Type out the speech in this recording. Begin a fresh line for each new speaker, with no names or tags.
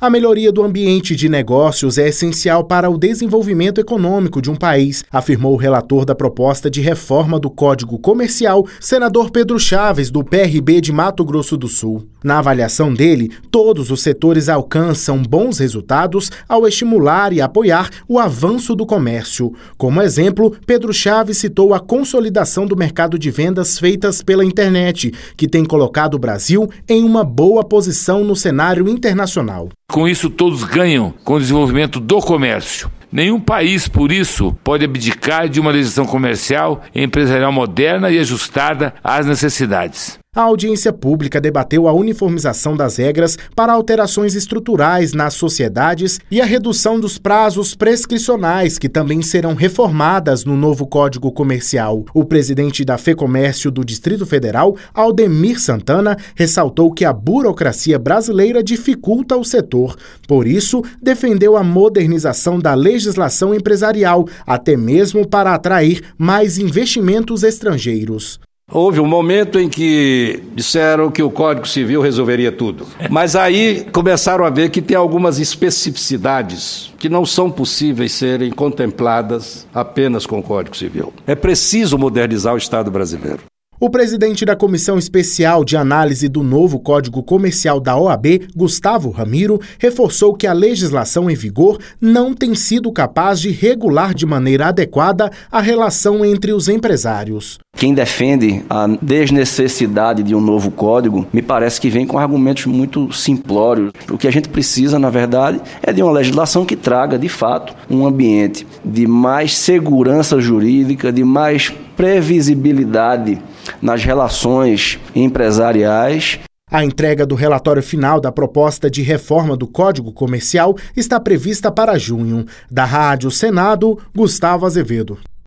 A melhoria do ambiente de negócios é essencial para o desenvolvimento econômico de um país, afirmou o relator da proposta de reforma do Código Comercial, senador Pedro Chaves, do PRB de Mato Grosso do Sul. Na avaliação dele, todos os setores alcançam bons resultados ao estimular e apoiar o avanço do comércio. Como exemplo, Pedro Chaves citou a consolidação do mercado de vendas feitas pela internet, que tem colocado o Brasil em uma boa posição no cenário internacional.
Com isso, todos ganham com o desenvolvimento do comércio. Nenhum país, por isso, pode abdicar de uma legislação comercial e empresarial moderna e ajustada às necessidades.
A audiência pública debateu a uniformização das regras para alterações estruturais nas sociedades e a redução dos prazos prescricionais, que também serão reformadas no novo Código Comercial. O presidente da FEComércio do Distrito Federal, Aldemir Santana, ressaltou que a burocracia brasileira dificulta o setor. Por isso, defendeu a modernização da legislação empresarial, até mesmo para atrair mais investimentos estrangeiros.
Houve um momento em que disseram que o Código Civil resolveria tudo. Mas aí começaram a ver que tem algumas especificidades que não são possíveis serem contempladas apenas com o Código Civil. É preciso modernizar o Estado brasileiro.
O presidente da Comissão Especial de Análise do novo Código Comercial da OAB, Gustavo Ramiro, reforçou que a legislação em vigor não tem sido capaz de regular de maneira adequada a relação entre os empresários.
Quem defende a desnecessidade de um novo código, me parece que vem com argumentos muito simplórios. O que a gente precisa, na verdade, é de uma legislação que traga, de fato, um ambiente de mais segurança jurídica, de mais previsibilidade nas relações empresariais.
A entrega do relatório final da proposta de reforma do Código Comercial está prevista para junho. Da Rádio Senado, Gustavo Azevedo.